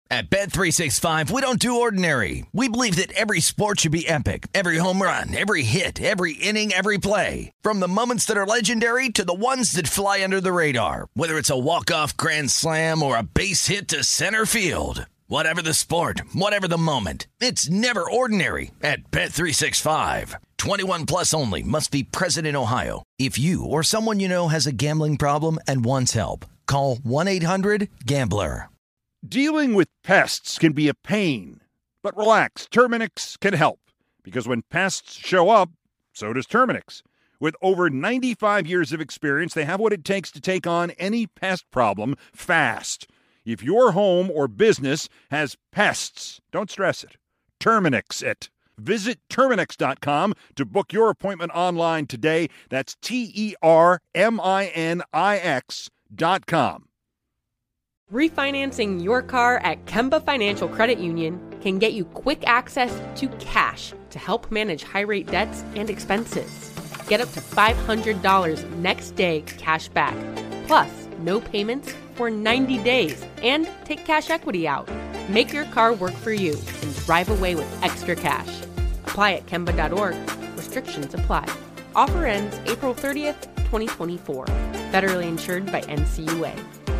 At Bet365, we don't do ordinary. We believe that every sport should be epic. Every home run, every hit, every inning, every play. From the moments that are legendary to the ones that fly under the radar. Whether it's a walk-off grand slam or a base hit to center field. Whatever the sport, whatever the moment. It's never ordinary at Bet365. 21 plus only. Must be present in Ohio. If you or someone you know has a gambling problem and wants help, call 1-800-GAMBLER. Dealing with pests can be a pain, but relax, Terminix can help, because when pests show up, so does Terminix. With over 95 years of experience, they have what it takes to take on any pest problem fast. If your home or business has pests, don't stress it. Terminix it. Visit Terminix.com to book your appointment online today. That's TERMINIX.com. Refinancing your car at Kemba Financial Credit Union can get you quick access to cash to help manage high-rate debts and expenses. Get up to $500 next day cash back, plus no payments for 90 days, and take cash equity out. Make your car work for you and drive away with extra cash. Apply at Kemba.org. Restrictions apply. Offer ends April 30th, 2024. Federally insured by NCUA.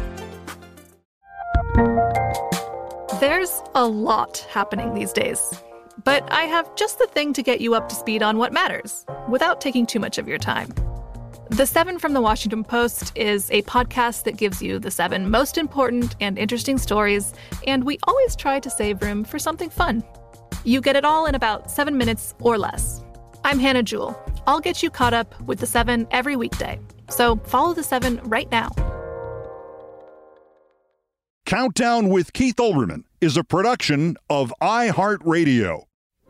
There's a lot happening these days, but I have just the thing to get you up to speed on what matters without taking too much of your time. The 7 from the Washington Post is a podcast that gives you the 7 most important and interesting stories, and we always try to save room for something fun. You get it all in about 7 minutes or less. I'm Hannah Jewell. I'll get you caught up with the 7 every weekday. So follow the 7 right now. Countdown with Keith Olbermann is a production of iHeartRadio.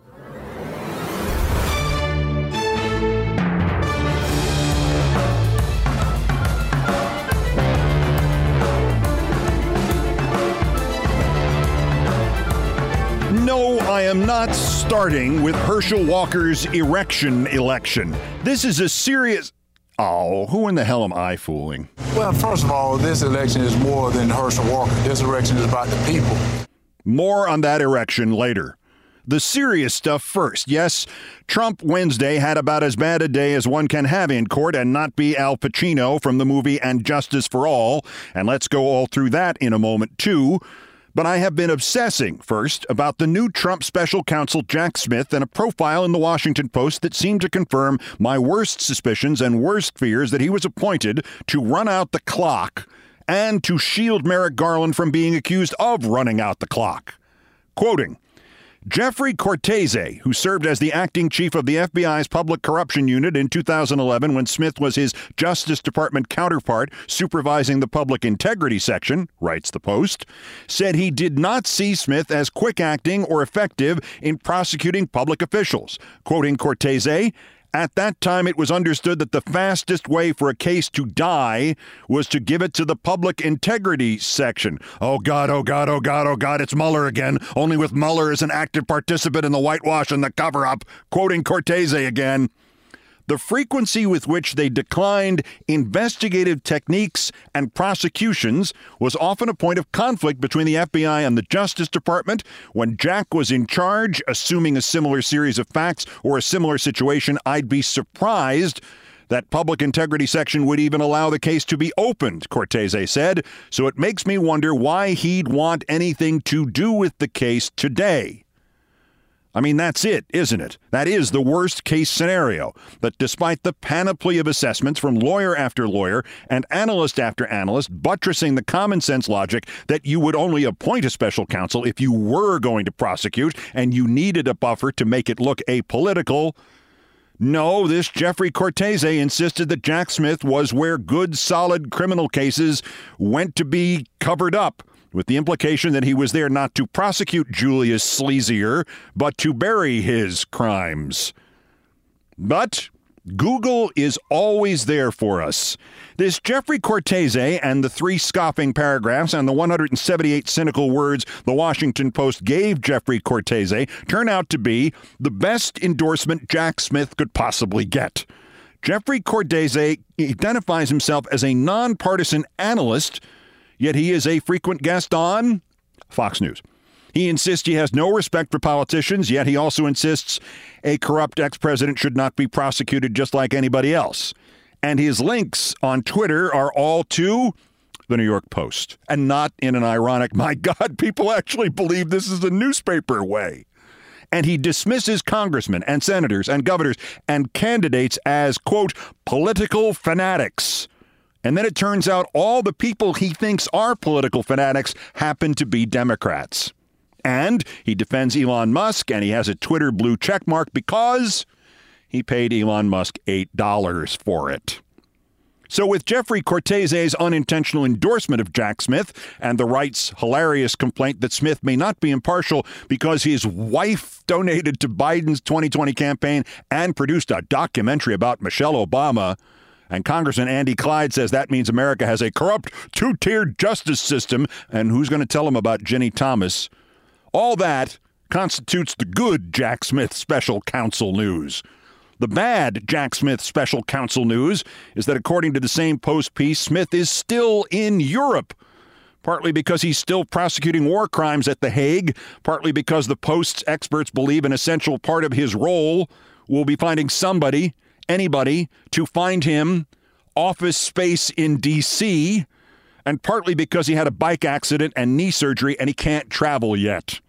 No, I am not starting with Herschel Walker's erection election. This is a serious... Oh, who in the hell am I fooling? Well, first of all, this election is more than Herschel Walker. This election is about the people. More on that erection later. The serious stuff first. Yes, Trump Wednesday had about as bad a day as one can have in court and not be Al Pacino from the movie And Justice for All. And let's go all through that in a moment, too. But I have been obsessing, first, about the new Trump special counsel Jack Smith and a profile in the Washington Post that seemed to confirm my worst suspicions and worst fears that he was appointed to run out the clock and to shield Merrick Garland from being accused of running out the clock. Quoting, Jeffrey Cortese, who served as the acting chief of the FBI's Public Corruption Unit in 2011 when Smith was his Justice Department counterpart supervising the Public Integrity Section, writes the Post, said he did not see Smith as quick-acting or effective in prosecuting public officials. Quoting Cortese, at that time, it was understood that the fastest way for a case to die was to give it to the Public Integrity Section. Oh, God, oh, God, oh, God, oh, God, it's Mueller again, only with Mueller as an active participant in the whitewash and the cover-up. Quoting Cortese again. The frequency with which they declined investigative techniques and prosecutions was often a point of conflict between the FBI and the Justice Department. When Jack was in charge, assuming a similar series of facts or a similar situation, I'd be surprised that Public Integrity Section would even allow the case to be opened, Cortese said. So it makes me wonder why he'd want anything to do with the case today. I mean, that's it, isn't it? That is the worst case scenario. That despite the panoply of assessments from lawyer after lawyer and analyst after analyst buttressing the common sense logic that you would only appoint a special counsel if you were going to prosecute and you needed a buffer to make it look apolitical, no, this Jeffrey Cortese insisted that Jack Smith was where good, solid criminal cases went to be covered up, with the implication that he was there not to prosecute Julius Sleazier, but to bury his crimes. But Google is always there for us. This Jeffrey Cortese and the 3 scoffing paragraphs and the 178 cynical words the Washington Post gave Jeffrey Cortese turn out to be the best endorsement Jack Smith could possibly get. Jeffrey Cortese identifies himself as a nonpartisan analyst, yet he is a frequent guest on Fox News. He insists he has no respect for politicians, yet he also insists a corrupt ex-president should not be prosecuted just like anybody else. And his links on Twitter are all to the New York Post, and not in an ironic, my God, people actually believe this is a newspaper way. And he dismisses congressmen and senators and governors and candidates as, quote, political fanatics. And then it turns out all the people he thinks are political fanatics happen to be Democrats. And he defends Elon Musk, and he has a Twitter blue check mark because he paid Elon Musk $8 for it. So with Jeffrey Cortese's unintentional endorsement of Jack Smith and the right's hilarious complaint that Smith may not be impartial because his wife donated to Biden's 2020 campaign and produced a documentary about Michelle Obama, and Congressman Andy Clyde says that means America has a corrupt two-tiered justice system, and who's going to tell him about Ginny Thomas? All that constitutes the good Jack Smith special counsel news. The bad Jack Smith special counsel news is that according to the same Post piece, Smith is still in Europe, partly because he's still prosecuting war crimes at The Hague, partly because the Post's experts believe an essential part of his role will be finding somebody, anybody, to find him office space in D.C., and partly because he had a bike accident and knee surgery and he can't travel yet.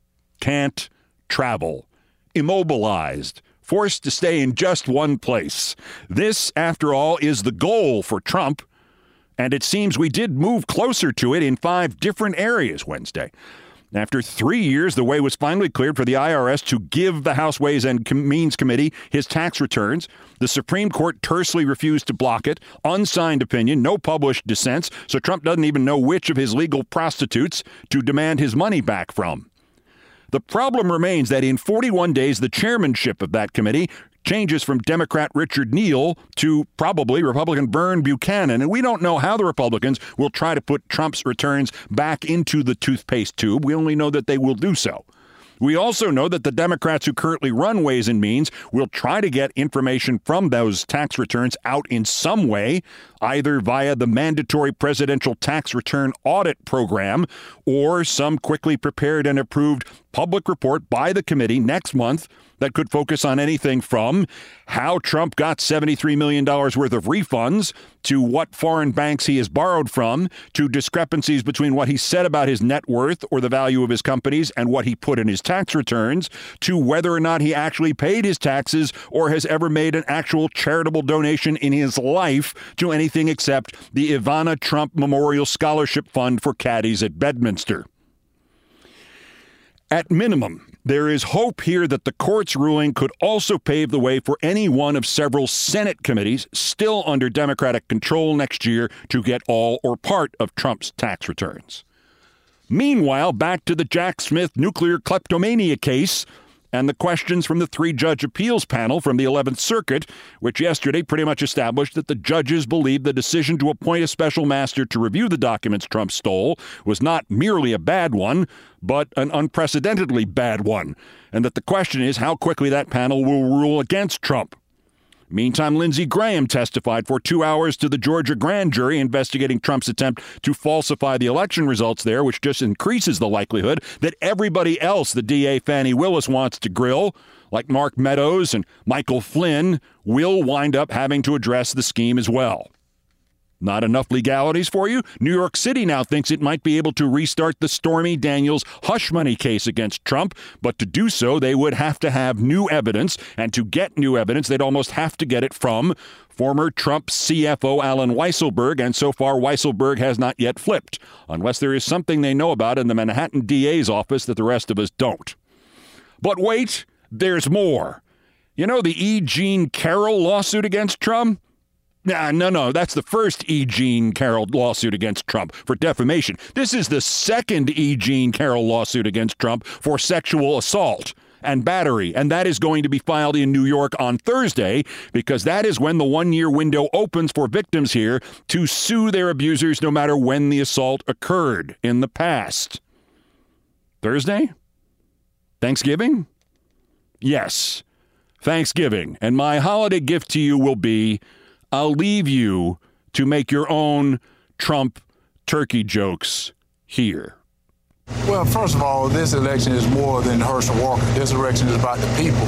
Can't travel. Immobilized. Forced to stay in just one place. This, after all, is the goal for Trump, and it seems we did move closer to it in 5 different areas Wednesday. After 3 years, the way was finally cleared for the IRS to give the House Ways and Means Committee his tax returns. The Supreme Court tersely refused to block it. Unsigned opinion, no published dissents, so Trump doesn't even know which of his legal prostitutes to demand his money back from. The problem remains that in 41 days, the chairmanship of that committee changes from Democrat Richard Neal to probably Republican Vern Buchanan. And we don't know how the Republicans will try to put Trump's returns back into the toothpaste tube. We only know that they will do so. We also know that the Democrats who currently run Ways and Means will try to get information from those tax returns out in some way, either via the mandatory presidential tax return audit program or some quickly prepared and approved public report by the committee next month that could focus on anything from how Trump got $73 million worth of refunds to what foreign banks he has borrowed from, to discrepancies between what he said about his net worth or the value of his companies and what he put in his tax returns, to whether or not he actually paid his taxes or has ever made an actual charitable donation in his life to anything except the Ivana Trump Memorial Scholarship Fund for caddies at Bedminster. At minimum, there is hope here that the court's ruling could also pave the way for any one of several Senate committees still under Democratic control next year to get all or part of Trump's tax returns. Meanwhile, back to the Jack Smith nuclear kleptomania case and the questions from the 3-judge appeals panel from the 11th Circuit, which yesterday pretty much established that the judges believed the decision to appoint a special master to review the documents Trump stole was not merely a bad one, but an unprecedentedly bad one, and that the question is how quickly that panel will rule against Trump. Meantime, Lindsey Graham testified for 2 hours to the Georgia grand jury investigating Trump's attempt to falsify the election results there, which just increases the likelihood that everybody else the DA Fani Willis wants to grill, like Mark Meadows and Michael Flynn, will wind up having to address the scheme as well. Not enough legalities for you? New York City now thinks it might be able to restart the Stormy Daniels hush money case against Trump, but to do so, they would have to have new evidence, and to get new evidence, they'd almost have to get it from former Trump CFO Alan Weisselberg, and so far Weisselberg has not yet flipped, unless there is something they know about in the Manhattan DA's office that the rest of us don't. But wait, there's more. You know the E. Jean Carroll lawsuit against Trump? No, that's the first E. Jean Carroll lawsuit against Trump for defamation. This is the second E. Jean Carroll lawsuit against Trump for sexual assault and battery, and that is going to be filed in New York on Thursday because that is when the 1-year window opens for victims here to sue their abusers no matter when the assault occurred in the past. Thursday? Thanksgiving? Yes, Thanksgiving. And my holiday gift to you will be I'll leave you to make your own Trump turkey jokes here. Well, first of all, this election is more than Herschel Walker. This election is about the people.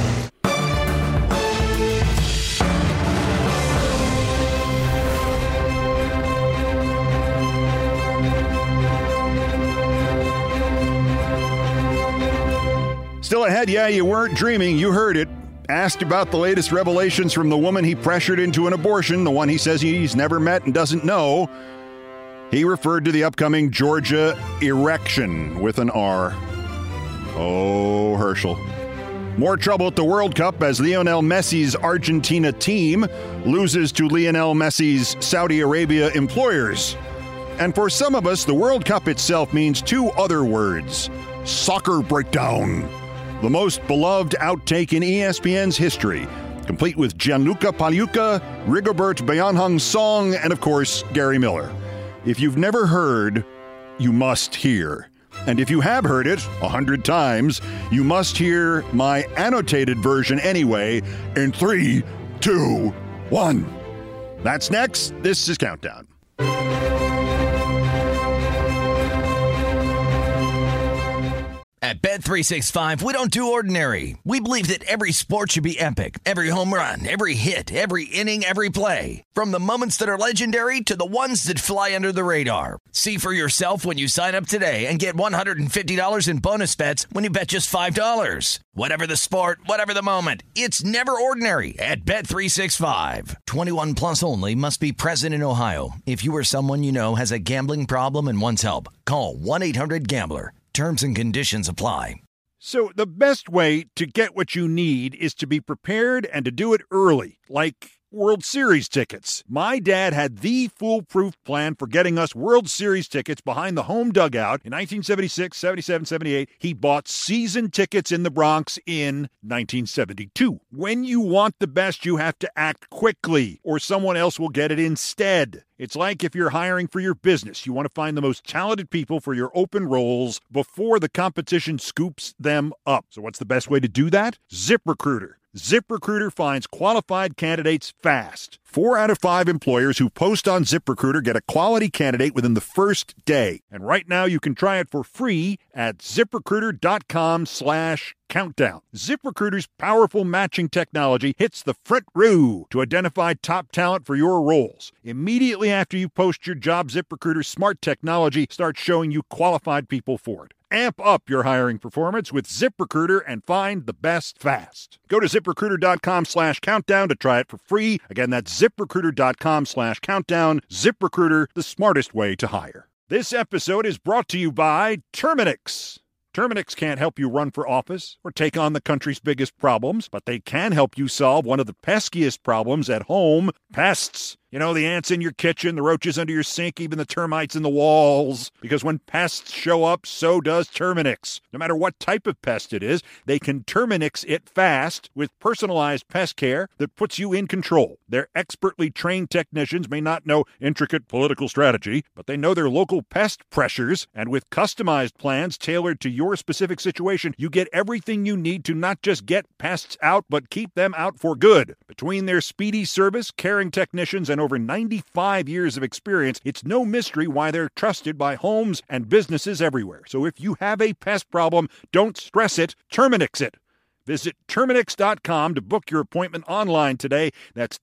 Still ahead, yeah, you weren't dreaming, you heard it. Asked about the latest revelations from the woman he pressured into an abortion, the one he says he's never met and doesn't know, he referred to the upcoming Georgia erection with an R. Oh, Herschel. More trouble at the World Cup as Lionel Messi's Argentina team loses to Lionel Messi's Saudi Arabia employers. And for some of us, the World Cup itself means two other words: soccer breakdown. The most beloved outtake in ESPN's history, complete with Gianluca Pagliuca, Rigobert Beyanhung's song, and of course, Gary Miller. If you've never heard, you must hear. And if you have heard it 100 times, you must hear my annotated version anyway in 3, 2, 1. That's next. This is Countdown. At Bet365, we don't do ordinary. We believe that every sport should be epic. Every home run, every hit, every inning, every play. From the moments that are legendary to the ones that fly under the radar. See for yourself when you sign up today and get $150 in bonus bets when you bet just $5. Whatever the sport, whatever the moment, it's never ordinary at Bet365. 21 plus only. Must be present in Ohio. If you or someone you know has a gambling problem and wants help, call 1-800-GAMBLER. Terms and conditions apply. So the best way to get what you need is to be prepared and to do it early, like World Series tickets. My dad had the foolproof plan for getting us World Series tickets behind the home dugout in 1976, 77, 78. He bought season tickets in the Bronx in 1972. When you want the best, you have to act quickly, or someone else will get it instead. It's like if you're hiring for your business. You want to find the most talented people for your open roles before the competition scoops them up. So what's the best way to do that? ZipRecruiter. ZipRecruiter finds qualified candidates fast. 4 out of 5 employers who post on ZipRecruiter get a quality candidate within the first day. And right now you can try it for free at ZipRecruiter.com/countdown. ZipRecruiter's powerful matching technology hits the front row to identify top talent for your roles. Immediately after you post your job, ZipRecruiter's smart technology starts showing you qualified people for it. Amp up your hiring performance with ZipRecruiter and find the best fast. Go to ZipRecruiter.com/countdown to try it for free. Again, that's ZipRecruiter.com/countdown. ZipRecruiter, the smartest way to hire. This episode is brought to you by Terminix. Terminix can't help you run for office or take on the country's biggest problems, but they can help you solve one of the peskiest problems at home: pests. You know, the ants in your kitchen, the roaches under your sink, even the termites in the walls. Because when pests show up, so does Terminix. No matter what type of pest it is, they can Terminix it fast with personalized pest care that puts you in control. Their expertly trained technicians may not know intricate political strategy, but they know their local pest pressures, and with customized plans tailored to your specific situation, you get everything you need to not just get pests out, but keep them out for good. Between their speedy service, caring technicians, and over 95 years of experience, it's no mystery why they're trusted by homes and businesses everywhere. So if you have a pest problem, don't stress it, Terminix it. Visit Terminix.com to book your appointment online today. That's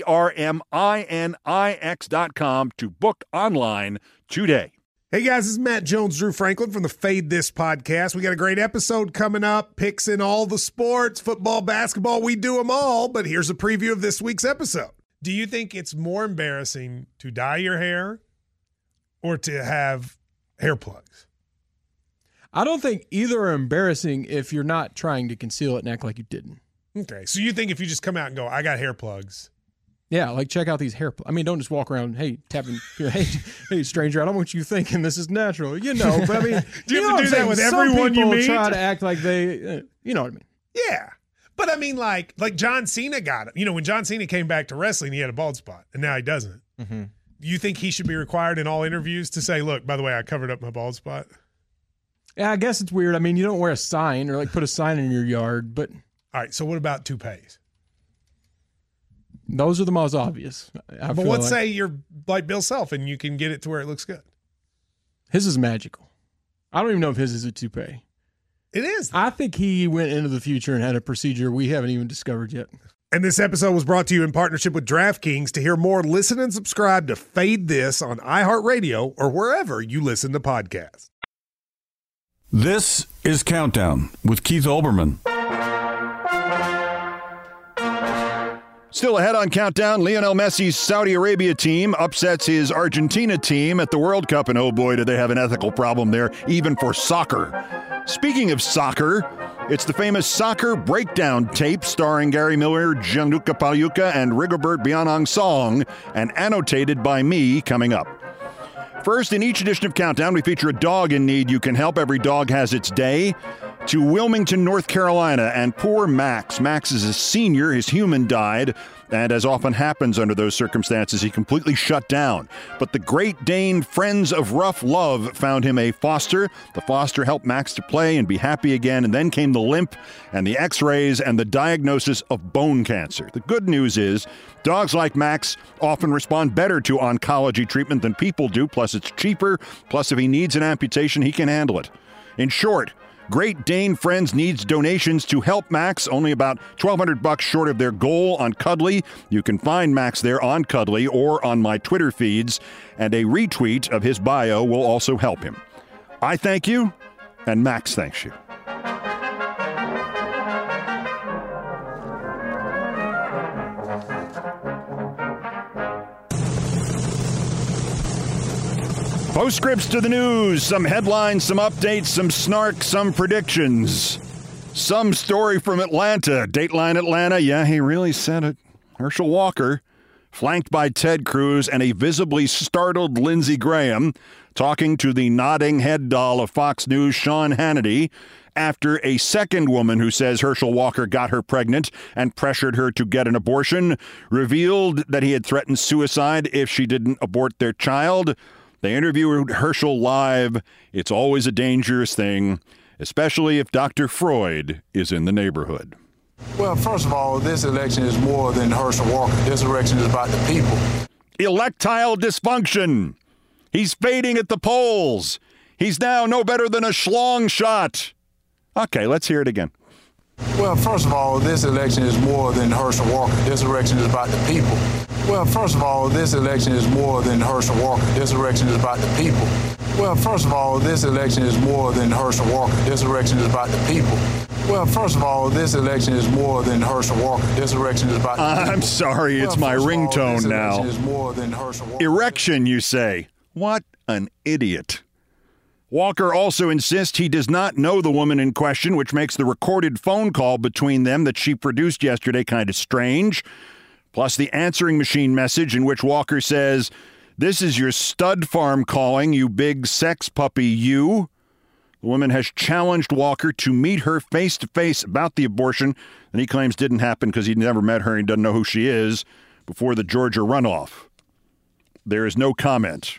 TERMINIX.com to book online today. Hey guys, this is Matt Jones, Drew Franklin from the Fade This podcast. We got a great episode coming up, picks in all the sports, football, basketball, we do them all. But here's a preview of this week's episode. Do you think it's more embarrassing to dye your hair or to have hair plugs? I don't think either are embarrassing if you're not trying to conceal it and act like you didn't. Okay, so you think if you just come out and go, I got hair plugs. Yeah, like check out these hair plugs. I mean, don't just walk around, hey, tapping, hey, stranger, I don't want you thinking this is natural. You know, but I mean, do you have to do that with everyone you meet? Try to act like they, you know what I mean? Yeah. But I mean, like John Cena got it. You know, when John Cena came back to wrestling, he had a bald spot, and now he doesn't. Mm-hmm. You think he should be required in all interviews to say, look, by the way, I covered up my bald spot? Yeah, I guess it's weird. I mean, you don't wear a sign or like put a sign in your yard, but. All right, so what about toupees? Those are the most obvious. But let's say you're like Bill Self and you can get it to where it looks good. His is magical. I don't even know if his is a toupee. It is. I think he went into the future and had a procedure we haven't even discovered yet. And this episode was brought to you in partnership with DraftKings. To hear more, listen and subscribe to Fade This on iHeartRadio or wherever you listen to podcasts. This is Countdown with Keith Olbermann. Still ahead on Countdown, Lionel Messi's Saudi Arabia team upsets his Argentina team at the World Cup, and oh boy, do they have an ethical problem there, even for soccer. Speaking of soccer, it's the famous Soccer Breakdown tape starring Gary Miller, Gianluca Pagliuca, and Rigobert Bianangsong, and annotated by me, coming up. First, in each edition of Countdown, we feature a dog in need you can help. Every dog has its day. To Wilmington, North Carolina, and poor Max. Max is a senior. His human died, and as often happens under those circumstances, he completely shut down. But the Great Dane Friends of Rough Love found him a foster. The foster helped Max to play and be happy again, and then came the limp and the x-rays and the diagnosis of bone cancer. The good news is dogs like Max often respond better to oncology treatment than people do, plus it's cheaper, plus if he needs an amputation, he can handle it. In short, Great Dane Friends needs donations to help Max, only about $1,200 short of their goal on Cuddly. You can find Max there on Cuddly or on my Twitter feeds, and a retweet of his bio will also help him. I thank you, and Max thanks you. Postscripts to the news, some headlines, some updates, some snark, some predictions. Some story from Atlanta. Dateline Atlanta, yeah, he really said it. Herschel Walker, flanked by Ted Cruz and a visibly startled Lindsey Graham, talking to the nodding head doll of Fox News, Sean Hannity, after a second woman who says Herschel Walker got her pregnant and pressured her to get an abortion, revealed that he had threatened suicide if she didn't abort their child. They interviewed Herschel live. It's always a dangerous thing, especially if Dr. Freud is in the neighborhood. Well, first of all, this election is more than Herschel Walker. This election is about the people. Electile dysfunction. He's fading at the polls. He's now no better than a schlong shot. Okay, let's hear it again. Well, first of all, this election is more than Herschel Walker. This election is about the people. Well, first of all, this election is more than Herschel Walker. This election is about the people. Well, first of all, this election is more than Herschel Walker. This election is about the people. Well, first of all, this election is more than Herschel Walker. This election is about the people. I'm sorry, it's my ringtone now. This election is more than Herschel Walker. Erection, you say? What an idiot. Walker also insists he does not know the woman in question, which makes the recorded phone call between them that she produced yesterday kind of strange. Plus the answering machine message in which Walker says, "This is your stud farm calling, you big sex puppy, you." The woman has challenged Walker to meet her face-to-face about the abortion that he claims didn't happen because he never met her and doesn't know who she is before the Georgia runoff. There is no comment.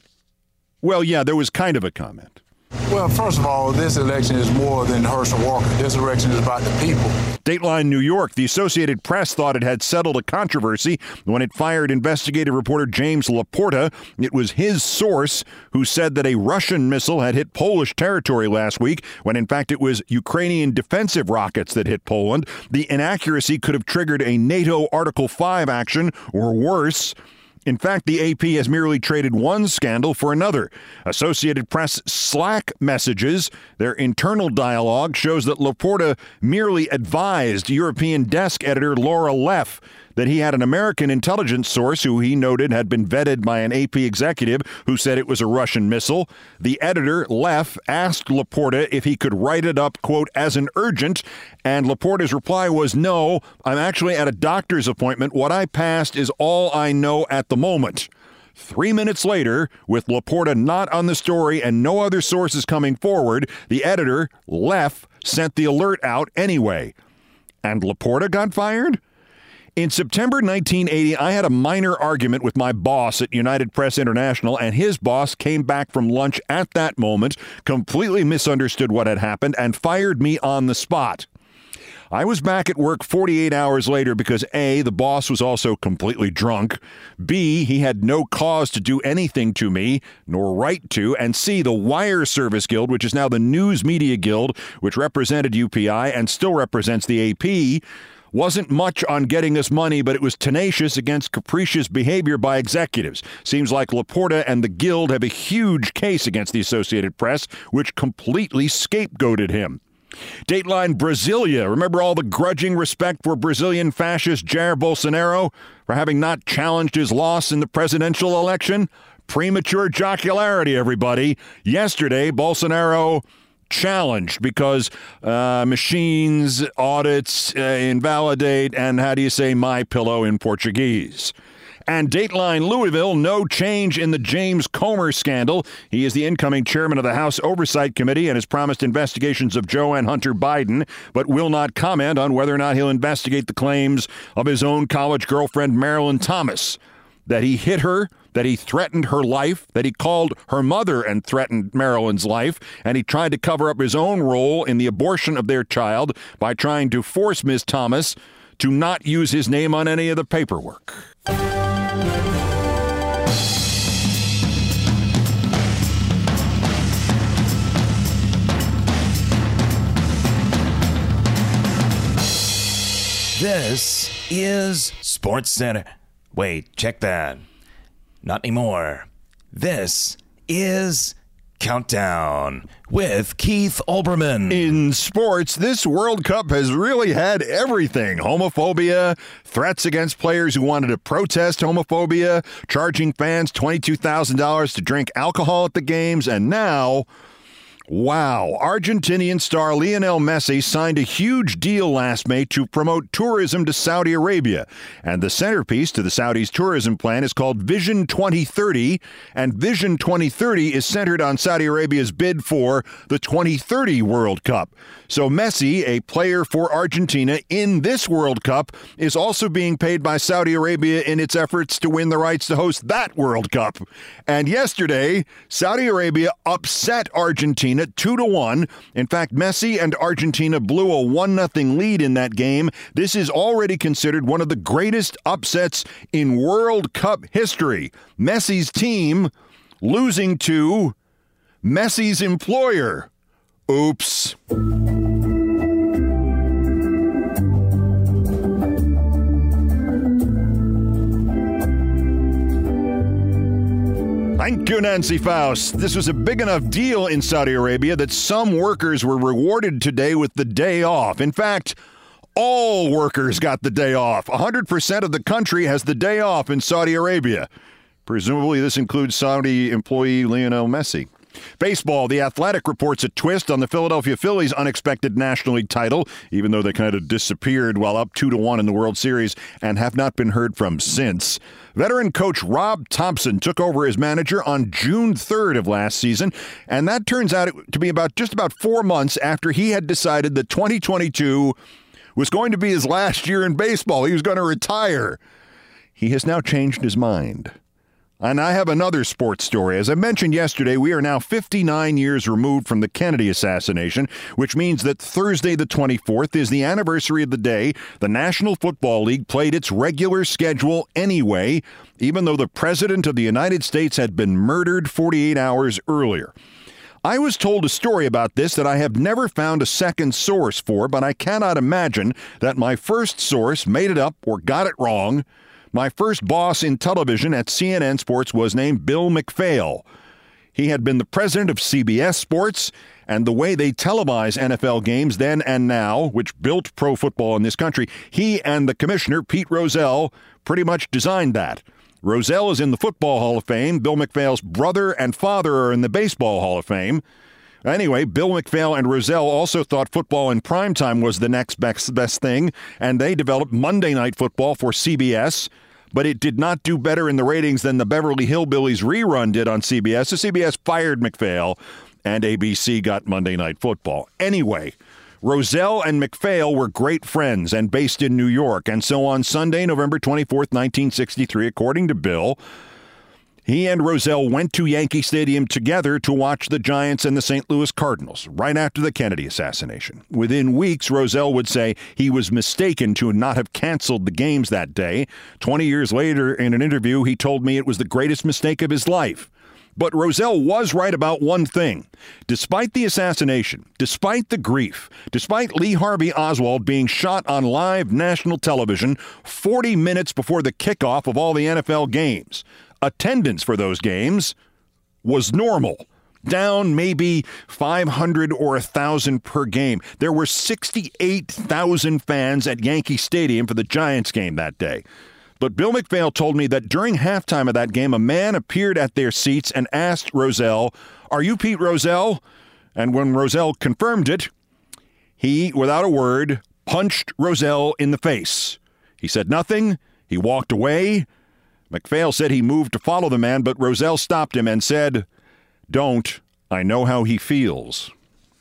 Well, yeah, there was kind of a comment. Well, first of all, this election is more than Herschel Walker. This election is about the people. Dateline New York. The Associated Press thought it had settled a controversy when it fired investigative reporter James Laporta. It was his source who said that a Russian missile had hit Polish territory last week, when in fact it was Ukrainian defensive rockets that hit Poland. The inaccuracy could have triggered a NATO Article 5 action or worse. In fact, the AP has merely traded one scandal for another. Associated Press Slack messages, their internal dialogue, shows that Laporta merely advised European desk editor Laura Leff that he had an American intelligence source who he noted had been vetted by an AP executive who said it was a Russian missile. The editor, Leff, asked Laporta if he could write it up, quote, as an urgent, and Laporta's reply was, "No, I'm actually at a doctor's appointment. What I passed is all I know at the moment." 3 minutes later, with Laporta not on the story and no other sources coming forward, the editor, Leff, sent the alert out anyway. And Laporta got fired? In September 1980, I had a minor argument with my boss at United Press International, and his boss came back from lunch at that moment, completely misunderstood what had happened, and fired me on the spot. I was back at work 48 hours later because A, the boss was also completely drunk, B, he had no cause to do anything to me, nor right to, and C, the Wire Service Guild, which is now the News Media Guild, which represented UPI and still represents the AP, wasn't much on getting us money, but it was tenacious against capricious behavior by executives. Seems like Laporta and the Guild have a huge case against the Associated Press, which completely scapegoated him. Dateline Brasilia. Remember all the grudging respect for Brazilian fascist Jair Bolsonaro for having not challenged his loss in the presidential election? Premature jocularity, everybody. Yesterday, Bolsonaro challenged because machines, audits invalidate, and how do you say my pillow in Portuguese? And Dateline Louisville, no change in the James Comer scandal. He is the incoming chairman of the House Oversight Committee and has promised investigations of Joe and Hunter Biden, but will not comment on whether or not he'll investigate the claims of his own college girlfriend, Marilyn Thomas, that he hit her, that he threatened her life, that he called her mother and threatened Marilyn's life, and he tried to cover up his own role in the abortion of their child by trying to force Ms. Thomas to not use his name on any of the paperwork. This is Sports Center. Wait, check that. Not anymore. This is Countdown with Keith Olbermann. In sports, this World Cup has really had everything. Homophobia, threats against players who wanted to protest homophobia, charging fans $22,000 to drink alcohol at the games, and now, wow, Argentinian star Lionel Messi signed a huge deal last May to promote tourism to Saudi Arabia. And the centerpiece to the Saudis' tourism plan is called Vision 2030. And Vision 2030 is centered on Saudi Arabia's bid for the 2030 World Cup. So Messi, a player for Argentina in this World Cup, is also being paid by Saudi Arabia in its efforts to win the rights to host that World Cup. And yesterday, Saudi Arabia upset Argentina 2-1. In fact, Messi and Argentina blew a 1-0 lead in that game. This is already considered one of the greatest upsets in World Cup history. Messi's team losing to Messi's employer. Oops. Thank you, Nancy Faust. This was a big enough deal in Saudi Arabia that some workers were rewarded today with the day off. In fact, all workers got the day off. 100% of the country has the day off in Saudi Arabia. Presumably, this includes Saudi employee Lionel Messi. Baseball, The Athletic reports a twist on the Philadelphia Phillies' unexpected National League title, even though they kind of disappeared while up 2-1 in the World Series and have not been heard from since. Veteran coach Rob Thompson took over as manager on June 3rd of last season, and that turns out to be just about 4 months after he had decided that 2022 was going to be his last year in baseball. He was going to retire. He has now changed his mind. And I have another sports story. As I mentioned yesterday, we are now 59 years removed from the Kennedy assassination, which means that Thursday the 24th is the anniversary of the day the National Football League played its regular schedule anyway, even though the President of the United States had been murdered 48 hours earlier. I was told a story about this that I have never found a second source for, but I cannot imagine that my first source made it up or got it wrong. My first boss in television at CNN Sports was named Bill McPhail. He had been the president of CBS Sports, and the way they televise NFL games then and now, which built pro football in this country, he and the commissioner, Pete Rozelle, pretty much designed that. Rozelle is in the Football Hall of Fame. Bill McPhail's brother and father are in the Baseball Hall of Fame. Anyway, Bill McPhail and Rozelle also thought football in primetime was the next best thing, and they developed Monday Night Football for CBS, but it did not do better in the ratings than the Beverly Hillbillies rerun did on CBS, so CBS fired McPhail, and ABC got Monday Night Football. Anyway, Rozelle and McPhail were great friends and based in New York, and so on Sunday, November 24th, 1963, according to Bill, He and Rozelle went to Yankee Stadium together to watch the Giants and the St. Louis Cardinals right after the Kennedy assassination. Within weeks, Rozelle would say he was mistaken to not have canceled the games that day. 20 years later, in an interview, he told me it was the greatest mistake of his life. But Rozelle was right about one thing. Despite the assassination, despite the grief, despite Lee Harvey Oswald being shot on live national television 40 minutes before the kickoff of all the NFL games, attendance for those games was normal. Down maybe 500 or 1,000 per game. There were 68,000 fans at Yankee Stadium for the Giants game that day. But Bill McPhail told me that during halftime of that game, a man appeared at their seats and asked Rozelle, "Are you Pete Rozelle?" And when Rozelle confirmed it, he, without a word, punched Rozelle in the face. He said nothing. He walked away. McPhail said he moved to follow the man, but Rozelle stopped him and said, "Don't. I know how he feels."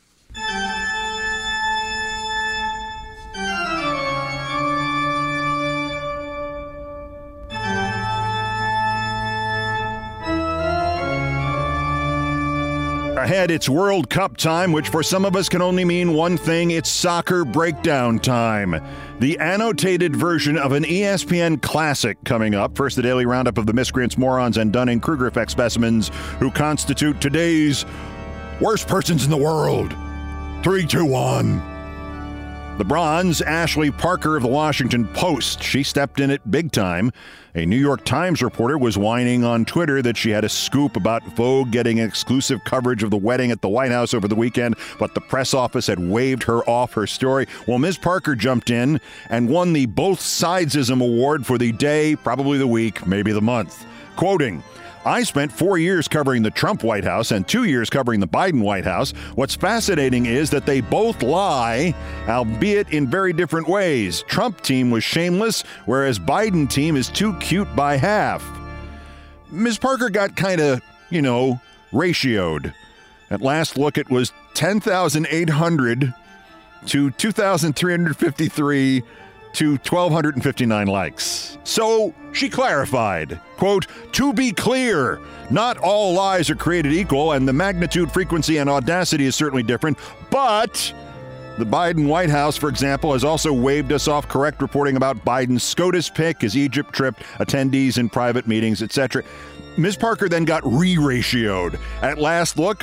Ahead, it's World Cup time, which for some of us can only mean one thing. It's soccer breakdown time. The annotated version of an ESPN classic coming up. First, the daily roundup of the miscreants, morons, and Dunning-Kruger effect specimens who constitute today's worst persons in the world. 3, 2, 1. The bronze, Ashley Parker of the Washington Post. She stepped in it big time. A New York Times reporter was whining on Twitter that she had a scoop about Vogue getting exclusive coverage of the wedding at the White House over the weekend, but the press office had waved her off her story. Well, Ms. Parker jumped in and won the Both Sidesism Award for the day, probably the week, maybe the month. Quoting, "I spent 4 years covering the Trump White House and 2 years covering the Biden White House. What's fascinating is that they both lie, albeit in very different ways. Trump team was shameless, whereas Biden team is too cute by half." Ms. Parker got kind of, ratioed. At last look, it was 10,800 to 2,353 to 1,259 likes. So she clarified, quote, "To be clear, not all lies are created equal, and the magnitude, frequency, and audacity is certainly different, but the Biden White House, for example, has also waved us off correct reporting about Biden's SCOTUS pick, his Egypt trip, attendees in private meetings, etc." Ms. Parker then got re-ratioed. At last look,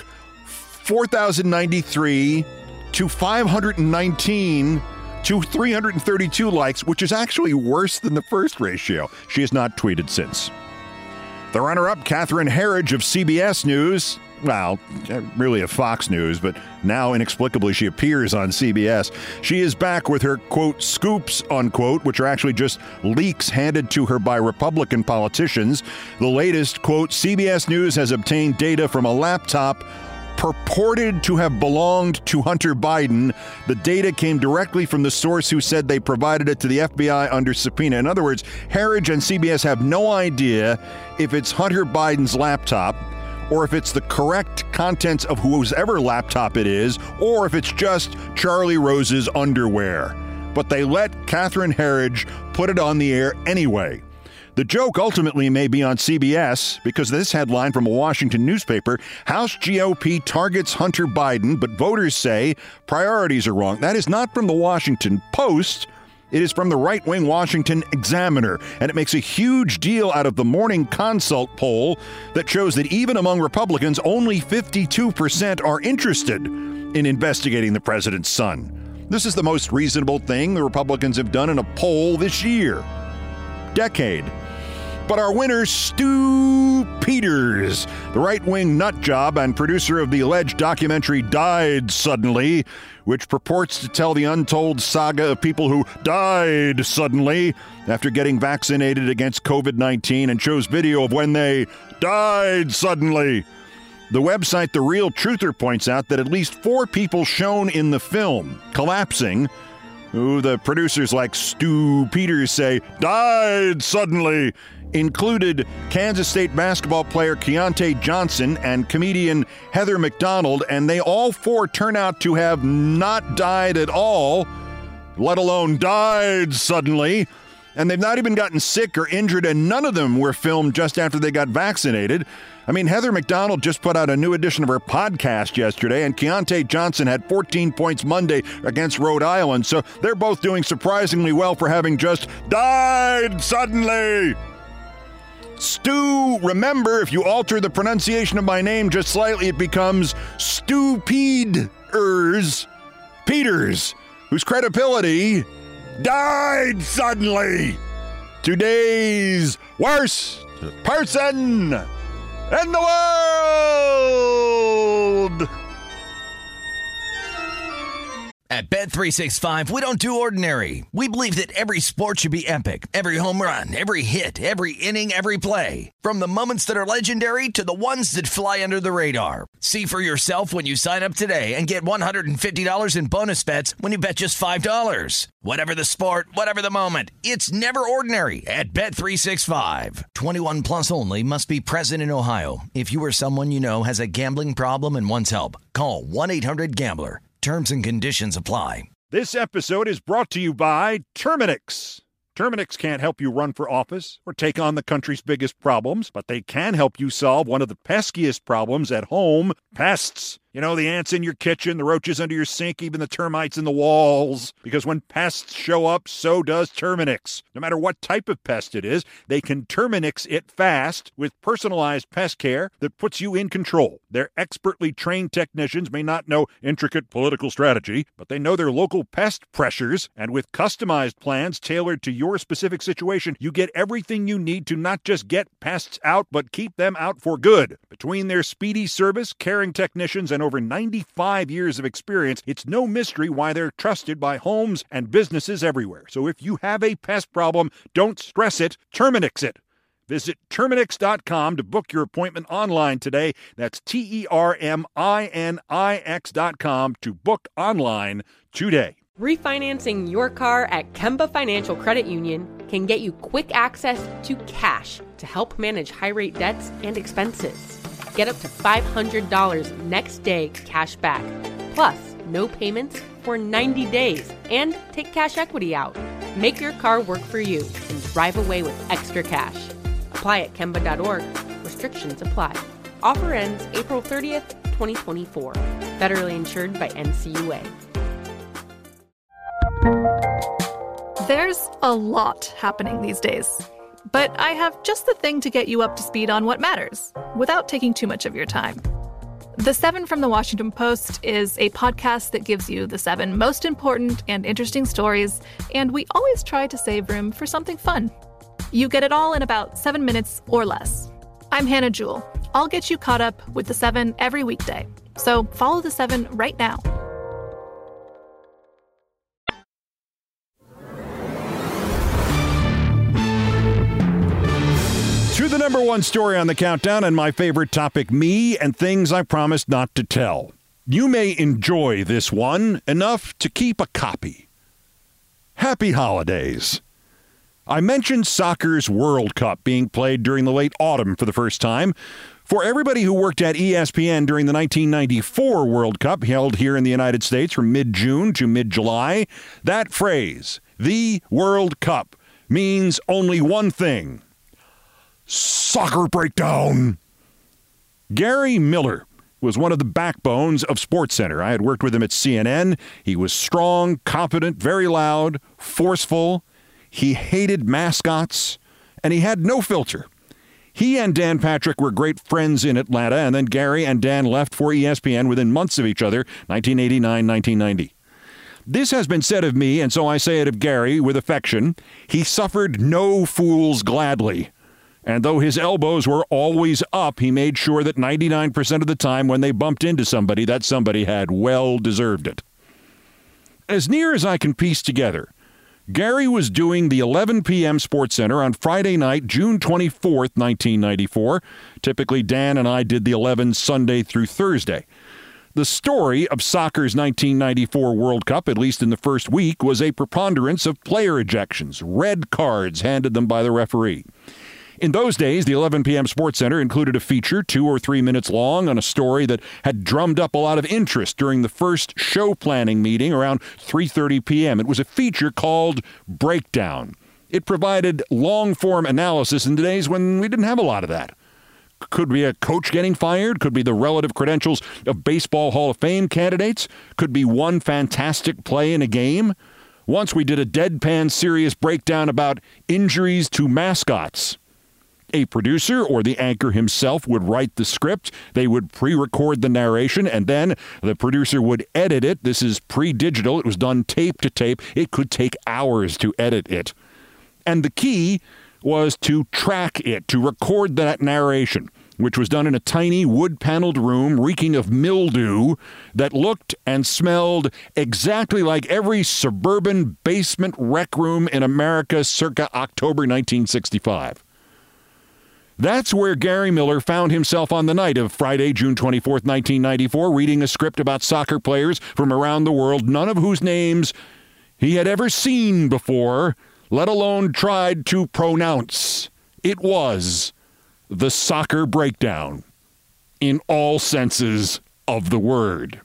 4,093 to 519 to 332 likes, which is actually worse than the first ratio. She has not tweeted since. The runner-up, Catherine Herridge of CBS News, well, really of Fox News, but now inexplicably she appears on CBS. She is back with her, quote, scoops, unquote, which are actually just leaks handed to her by Republican politicians. The latest, quote, CBS News has obtained data from a laptop purported to have belonged to Hunter Biden. The data came directly from the source who said they provided it to the FBI under subpoena. In other words, Herridge and CBS have no idea if it's Hunter Biden's laptop or if it's the correct contents of whoever laptop it is, or if it's just Charlie Rose's underwear. But they let Catherine Herridge put it on the air anyway. The joke ultimately may be on CBS because this headline from a Washington newspaper, House GOP targets Hunter Biden, but voters say priorities are wrong. That is not from the Washington Post. It is from the right-wing Washington Examiner, and it makes a huge deal out of the Morning Consult poll that shows that even among Republicans, only 52% are interested in investigating the president's son. This is the most reasonable thing the Republicans have done in a poll this decade. But our winner, Stu Peters, the right-wing nutjob and producer of the alleged documentary Died Suddenly, which purports to tell the untold saga of people who died suddenly after getting vaccinated against COVID-19 and shows video of when they died suddenly. The website The Real Truther points out that at least 4 people shown in the film collapsing, who the producers like Stu Peters say died suddenly, included Kansas State basketball player Keontae Johnson and comedian Heather McDonald, and they all 4 turn out to have not died at all, let alone died suddenly. And they've not even gotten sick or injured, and none of them were filmed just after they got vaccinated. I mean, Heather McDonald just put out a new edition of her podcast yesterday, and Keontae Johnson had 14 points Monday against Rhode Island, so they're both doing surprisingly well for having just died suddenly. Stu, remember, if you alter the pronunciation of my name just slightly, it becomes Stupiders Peters, whose credibility died suddenly. Today's worst person in the world. At Bet365, we don't do ordinary. We believe that every sport should be epic. Every home run, every hit, every inning, every play. From the moments that are legendary to the ones that fly under the radar. See for yourself when you sign up today and get $150 in bonus bets when you bet just $5. Whatever the sport, whatever the moment, it's never ordinary at Bet365. 21 plus only. Must be present in Ohio. If you or someone you know has a gambling problem and wants help, call 1-800-GAMBLER. Terms and conditions apply. This episode is brought to you by Terminix. Terminix can't help you run for office or take on the country's biggest problems, but they can help you solve one of the peskiest problems at home, pests. You know, the ants in your kitchen, the roaches under your sink, even the termites in the walls. Because when pests show up, so does Terminix. No matter what type of pest it is, they can Terminix it fast with personalized pest care that puts you in control. Their expertly trained technicians may not know intricate political strategy, but they know their local pest pressures, and with customized plans tailored to your specific situation, you get everything you need to not just get pests out, but keep them out for good. Between their speedy service, caring technicians, and over 95 years of experience, it's no mystery why they're trusted by homes and businesses everywhere. So if you have a pest problem, don't stress it, Terminix it. Visit Terminix.com to book your appointment online today. That's TERMINIX.com to book online today. Refinancing your car at Kemba Financial Credit Union can get you quick access to cash to help manage high-rate debts and expenses. Get up to $500 next day cash back, plus no payments for 90 days, and take cash equity out. Make your car work for you and drive away with extra cash. Apply at Kemba.org. Restrictions apply. Offer ends April 30th, 2024. Federally insured by NCUA. There's a lot happening these days. But I have just the thing to get you up to speed on what matters, without taking too much of your time. The 7 from the Washington Post is a podcast that gives you the 7 most important and interesting stories, and we always try to save room for something fun. You get it all in about 7 minutes or less. I'm Hannah Jewell. I'll get you caught up with the 7 every weekday. So follow the 7 right now. To the number one story on the countdown and my favorite topic, me and things I promised not to tell. You may enjoy this one enough to keep a copy. Happy holidays. I mentioned soccer's World Cup being played during the late autumn for the first time. For everybody who worked at ESPN during the 1994 World Cup held here in the United States from mid-June to mid-July, that phrase, the World Cup, means only one thing. Soccer breakdown. Gary Miller was one of the backbones of SportsCenter. I had worked with him at CNN. He was strong, competent, very loud, forceful. He hated mascots, and he had no filter. He and Dan Patrick were great friends in Atlanta, and then Gary and Dan left for ESPN within months of each other, 1989, 1990. This has been said of me, and so I say it of Gary with affection. He suffered no fools gladly. And though his elbows were always up, he made sure that 99% of the time when they bumped into somebody, that somebody had well deserved it. As near as I can piece together, Gary was doing the 11 p.m. SportsCenter on Friday night, June 24th, 1994. Typically, Dan and I did the 11 Sunday through Thursday. The story of soccer's 1994 World Cup, at least in the first week, was a preponderance of player ejections, red cards handed them by the referee. In those days, the 11 p.m. SportsCenter included a feature 2 or 3 minutes long on a story that had drummed up a lot of interest during the first show planning meeting around 3:30 p.m. It was a feature called Breakdown. It provided long-form analysis in the days when we didn't have a lot of that. Could be a coach getting fired. Could be the relative credentials of Baseball Hall of Fame candidates. Could be one fantastic play in a game. Once we did a deadpan serious breakdown about injuries to mascots. A producer or the anchor himself would write the script. They would pre-record the narration, and then the producer would edit it. This is pre-digital. It was done tape to tape. It could take hours to edit it. And the key was to track it, to record that narration, which was done in a tiny wood-paneled room reeking of mildew that looked and smelled exactly like every suburban basement rec room in America circa October 1965. That's where Gary Miller found himself on the night of Friday, June 24th, 1994, reading a script about soccer players from around the world, none of whose names he had ever seen before, let alone tried to pronounce. It was the Soccer Breakdown, in all senses of the word.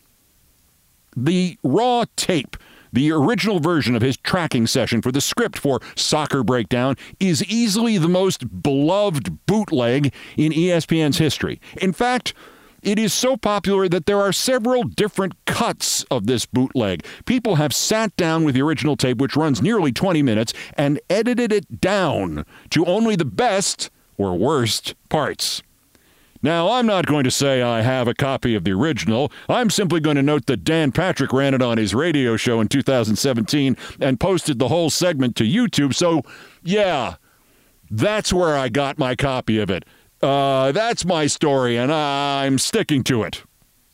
The raw tape, the original version of his tracking session for the script for Soccer Breakdown, is easily the most beloved bootleg in ESPN's history. In fact, it is so popular that there are several different cuts of this bootleg. People have sat down with the original tape, which runs nearly 20 minutes, and edited it down to only the best or worst parts. Now, I'm not going to say I have a copy of the original. I'm simply going to note that Dan Patrick ran it on his radio show in 2017 and posted the whole segment to YouTube. So, yeah, that's where I got my copy of it. That's my story, and I'm sticking to it.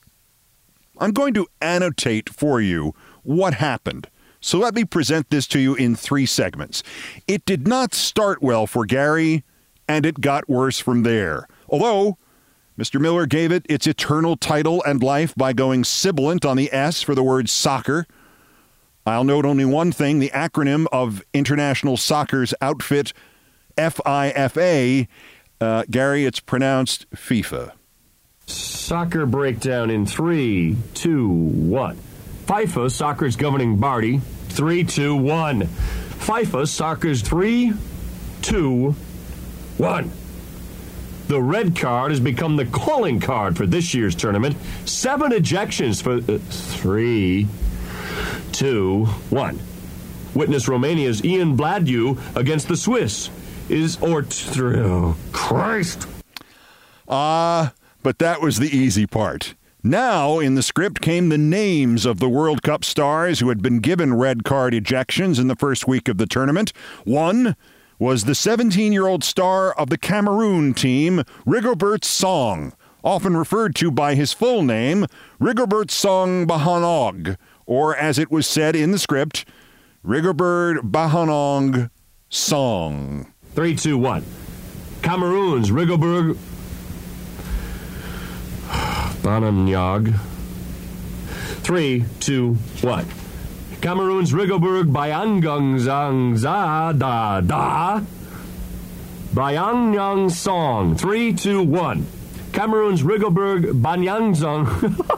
I'm going to annotate for you what happened. So let me present this to you in 3 segments. It did not start well for Gary, and it got worse from there. Although Mr. Miller gave it its eternal title and life by going sibilant on the S for the word soccer. I'll note only one thing, the acronym of International Soccer's outfit, FIFA. Gary, it's pronounced FIFA. Soccer breakdown in 3, 2, 1. FIFA, soccer's governing body. 3, 2, 1. FIFA, soccer's 3, 2, 1. The red card has become the calling card for this year's tournament. 7 ejections for 3, 2, 1. Witness Romania's Ian Bladu against the Swiss. Christ. But that was the easy part. Now, in the script came the names of the World Cup stars who had been given red card ejections in the first week of the tournament. One was the 17-year-old star of the Cameroon team, Rigobert Song, often referred to by his full name, Rigobert Song Bahanog, or as it was said in the script, Rigobert Bahanog Song. 3, 2, 1. Cameroon's Rigobert Bananyag. 3, 2, 1. Cameroon's Rigobert Bayangang Zang Za Da Da. Bayanyang Song. 3, 2, 1. Cameroon's Rigobert Banyang Zong.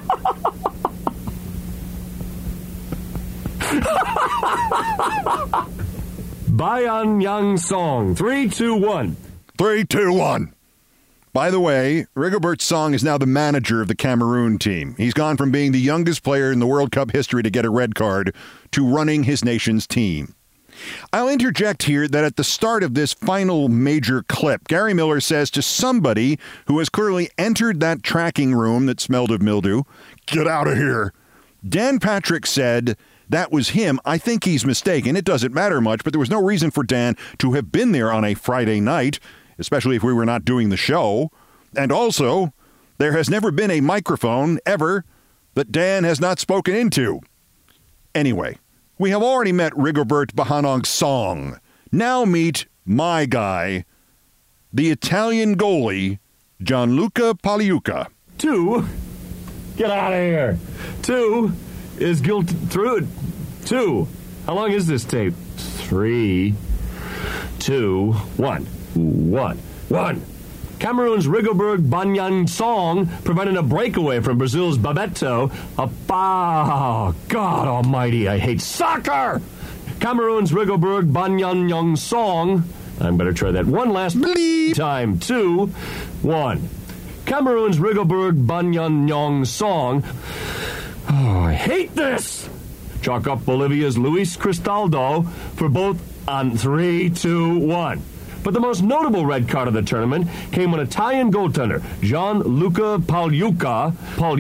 Bayanyang Song. 3, 2, 1. 3, 2, 1. By the way, Rigobert Song is now the manager of the Cameroon team. He's gone from being the youngest player in the World Cup history to get a red card to running his nation's team. I'll interject here that at the start of this final major clip, Gary Miller says to somebody who has clearly entered that tracking room that smelled of mildew, "Get out of here." Dan Patrick said that was him. I think he's mistaken. It doesn't matter much, but there was no reason for Dan to have been there on a Friday night, especially if we were not doing the show. And also, there has never been a microphone, ever, that Dan has not spoken into. Anyway, we have already met Rigobert Bahanog Song. Now meet my guy, the Italian goalie, Gianluca Pagliuca. 2, get out of here. 2 is guilt through it. 2, how long is this tape? 3, 2, 1. 1. Cameroon's Rigobert Banyang Song prevented a breakaway from Brazil's Bebeto. Oh, God almighty, I hate soccer! Cameroon's Rigoberg Banyanyong song. I'm going to try that one last time. 2, 1. Cameroon's Rigoberg Banyanyong song. Oh, I hate this. Chalk up Bolivia's Luis Cristaldo for both on 3, 2, 1. But the most notable red card of the tournament came when Italian goaltender Gianluca Pagliuca,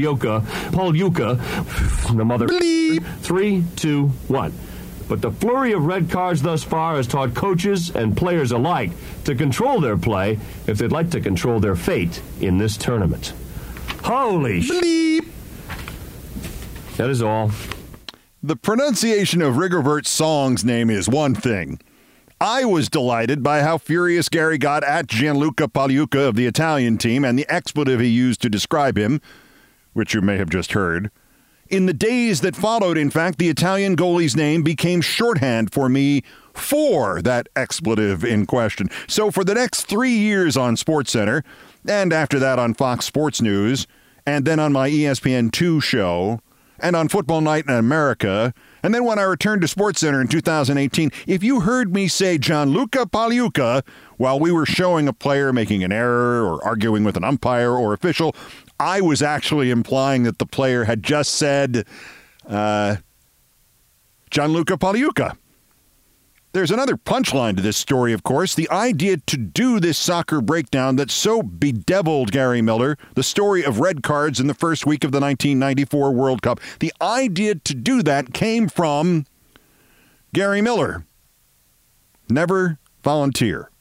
the mother, 3, 2, 1. But the flurry of red cards thus far has taught coaches and players alike to control their play if they'd like to control their fate in this tournament. Holy bleep! That is all. The pronunciation of Rigobert's song's name is one thing. I was delighted by how furious Gary got at Gianluca Pagliuca of the Italian team and the expletive he used to describe him, which you may have just heard. In the days that followed, in fact, the Italian goalie's name became shorthand for me for that expletive in question. So for the next 3 years on SportsCenter, and after that on Fox Sports News, and then on my ESPN2 show, and on Football Night in America, and then when I returned to SportsCenter in 2018, if you heard me say Gianluca Pagliuca while we were showing a player making an error or arguing with an umpire or official, I was actually implying that the player had just said Gianluca Pagliuca. There's another punchline to this story, of course. The idea to do this soccer breakdown that so bedeviled Gary Miller, the story of red cards in the first week of the 1994 World Cup, the idea to do that came from Gary Miller. Never volunteer.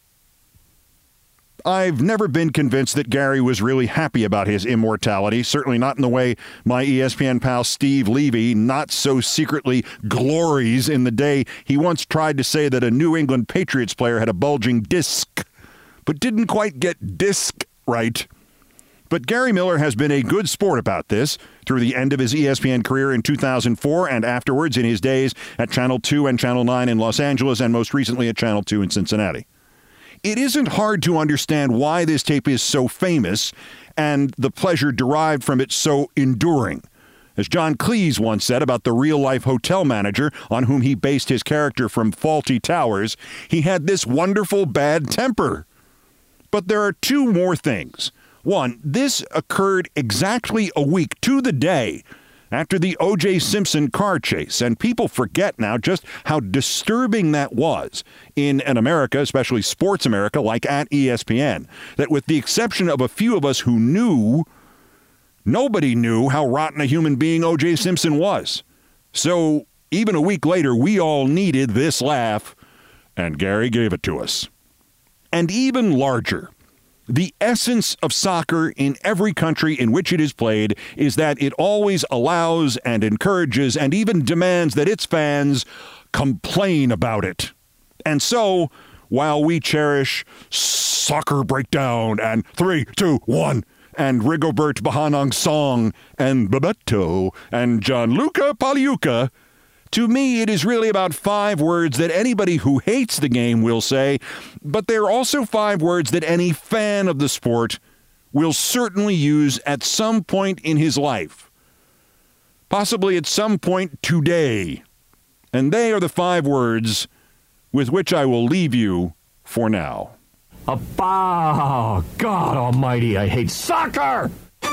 I've never been convinced that Gary was really happy about his immortality, certainly not in the way my ESPN pal Steve Levy not so secretly glories in the day he once tried to say that a New England Patriots player had a bulging disc, but didn't quite get disc right. But Gary Miller has been a good sport about this through the end of his ESPN career in 2004 and afterwards in his days at Channel 2 and Channel 9 in Los Angeles and most recently at Channel 2 in Cincinnati. It isn't hard to understand why this tape is so famous and the pleasure derived from it so enduring. As John Cleese once said about the real-life hotel manager on whom he based his character from Fawlty Towers, he had this wonderful bad temper. But there are two more things. One, this occurred exactly a week to the day after the O.J. Simpson car chase, and people forget now just how disturbing that was in an America, especially sports America, like at ESPN, that with the exception of a few of us who knew, nobody knew how rotten a human being O.J. Simpson was. So even a week later, we all needed this laugh, and Gary gave it to us. And even larger, the essence of soccer in every country in which it is played is that it always allows and encourages and even demands that its fans complain about it. And so, while we cherish Soccer Breakdown and 3, 2, 1 and Rigobert Banyanyong song and Bebeto and Gianluca Pagliuca, to me, it is really about 5 words that anybody who hates the game will say, but they're also 5 words that any fan of the sport will certainly use at some point in his life. Possibly at some point today. And they are the 5 words with which I will leave you for now. Oh, God almighty, I hate soccer!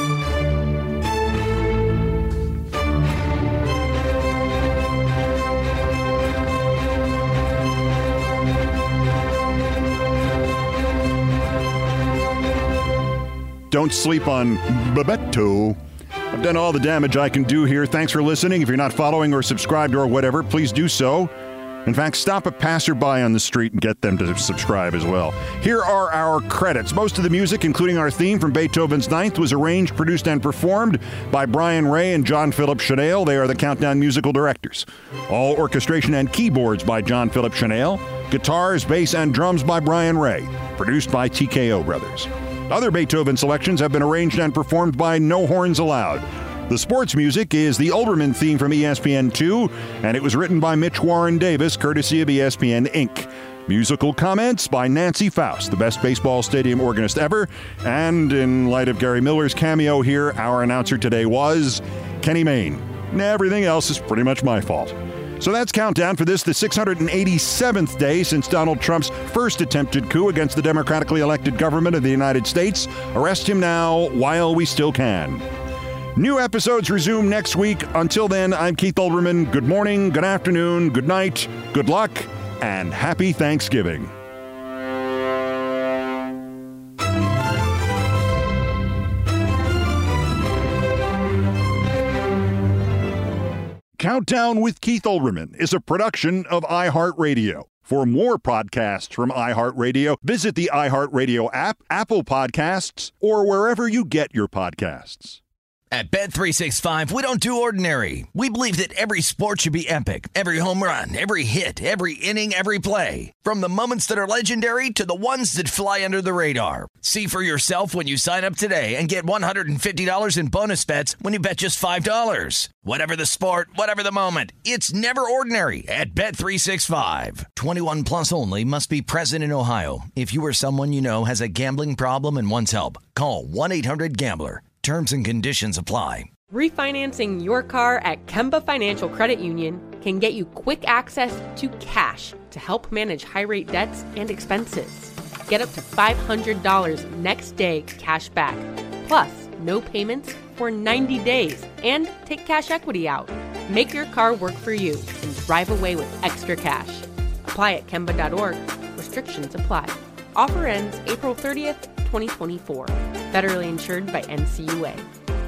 Don't sleep on Bebeto. I've done all the damage I can do here. Thanks for listening. If you're not following or subscribed or whatever, please do so. In fact, stop a passerby on the street and get them to subscribe as well. Here are our credits. Most of the music, including our theme from Beethoven's Ninth, was arranged, produced, and performed by Brian Ray and John Philip Chanel. They are the Countdown musical directors. All orchestration and keyboards by John Philip Chanel. Guitars, bass, and drums by Brian Ray. Produced by TKO Brothers. Other Beethoven selections have been arranged and performed by No Horns Allowed. The sports music is the Olbermann theme from ESPN2, and it was written by Mitch Warren Davis, courtesy of ESPN Inc. Musical comments by Nancy Faust, the best baseball stadium organist ever. And in light of Gary Miller's cameo here, our announcer today was Kenny Mayne. Everything else is pretty much my fault. So that's Countdown for this, the 687th day since Donald Trump's first attempted coup against the democratically elected government of the United States. Arrest him now while we still can. New episodes resume next week. Until then, I'm Keith Olbermann. Good morning, good afternoon, good night, good luck, and happy Thanksgiving. Countdown with Keith Olbermann is a production of iHeartRadio. For more podcasts from iHeartRadio, visit the iHeartRadio app, Apple Podcasts, or wherever you get your podcasts. At Bet365, we don't do ordinary. We believe that every sport should be epic. Every home run, every hit, every inning, every play. From the moments that are legendary to the ones that fly under the radar. See for yourself when you sign up today and get $150 in bonus bets when you bet just $5. Whatever the sport, whatever the moment, it's never ordinary at Bet365. 21 plus only. Must be present in Ohio. If you or someone you know has a gambling problem and wants help, call 1-800-GAMBLER. Terms and conditions apply. Refinancing your car at Kemba Financial Credit Union can get you quick access to cash to help manage high-rate debts and expenses. Get up to $500 next day cash back, plus no payments for 90 days, and take cash equity out. Make your car work for you and drive away with extra cash. Apply at Kemba.org. Restrictions apply. Offer ends April 30th, 2024. Federally insured by NCUA.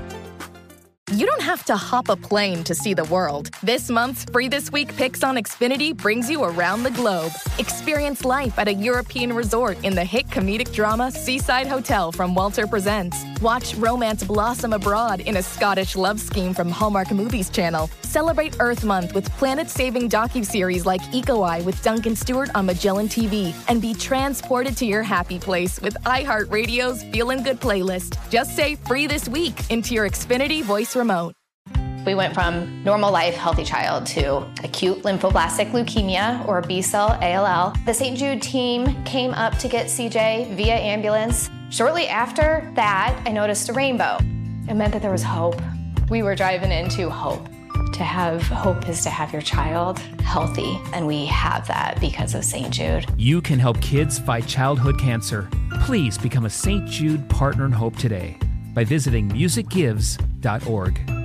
You don't have to hop a plane to see the world. This month's Free This Week Picks on Xfinity brings you around the globe. Experience life at a European resort in the hit comedic drama Seaside Hotel from Walter Presents. Watch romance blossom abroad in a Scottish love scheme from Hallmark Movies Channel. Celebrate Earth Month with planet-saving docuseries like Eco Eye with Duncan Stewart on Magellan TV. And be transported to your happy place with iHeartRadio's Feelin' Good playlist. Just say Free This Week into your Xfinity voice remote. We went from normal life, healthy child to acute lymphoblastic leukemia, or B-cell ALL. The St. Jude team came up to get CJ via ambulance. Shortly after that, I noticed a rainbow. It meant that there was hope. We were driving into hope. To have hope is to have your child healthy, and we have that because of St. Jude. You can help kids fight childhood cancer. Please become a St. Jude Partner in Hope today by visiting musicgives.org.